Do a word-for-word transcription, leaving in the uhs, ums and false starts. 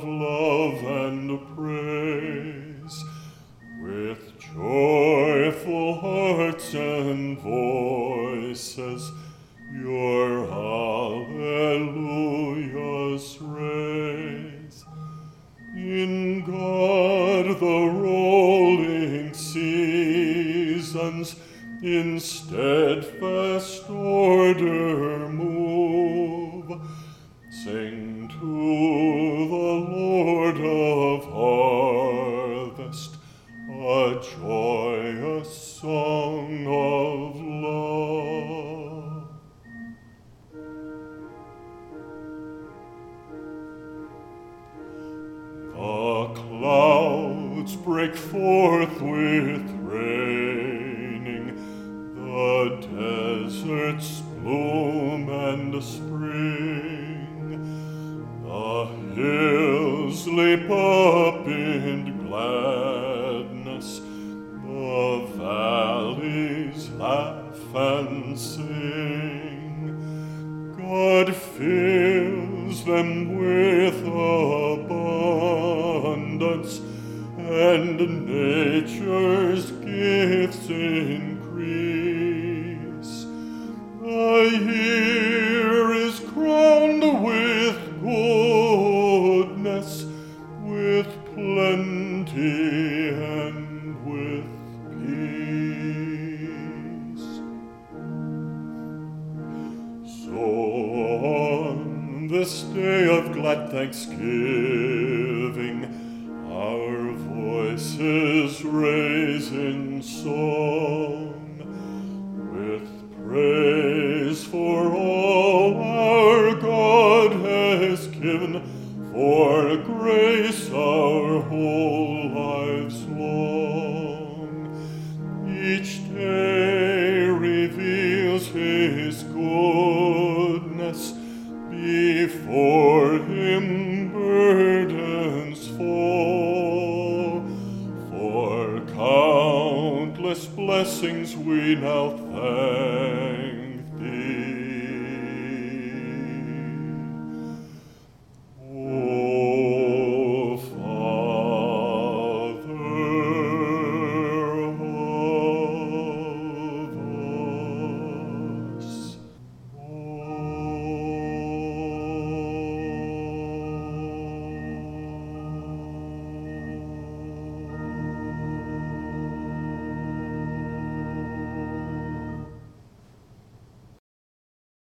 love and praise, with joyful hearts and voices, your Alleluias raise. In God the rolling seasons in steadfast order move. Sing to the Lord of harvest a joyous song of love. The clouds break forth with raining, the deserts bloom and spring, the hills leap up in gladness, the valleys laugh and sing. God fills them with abundance, and nature's gifts increase. The year is crowned with goodness, with plenty and with peace. So on this day of glad thanksgiving, our voices raise in song, with praise for all our God has given, for grace our whole lives long. Each day reveals his goodness, before him burdens fall. For countless blessings we now thank